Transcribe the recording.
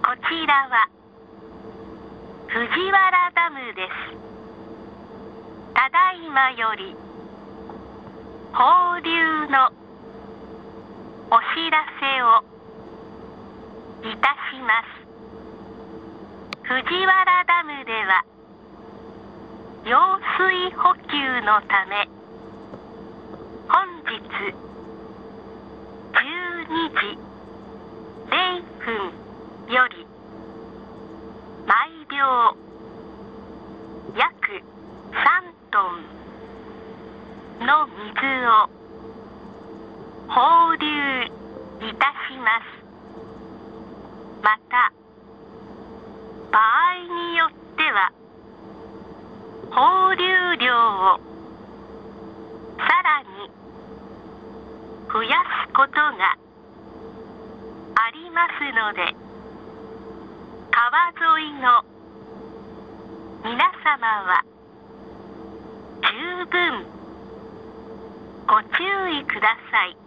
こちらは藤原ダムです。ただいまより放流のお知らせをいたします。藤原ダムでは揚水補給のため本日12時0分より毎秒約3トンの水を放流いたします。また場合によっては放流量をさらに増やすことがありますので、川沿いの皆様は十分ご注意ください。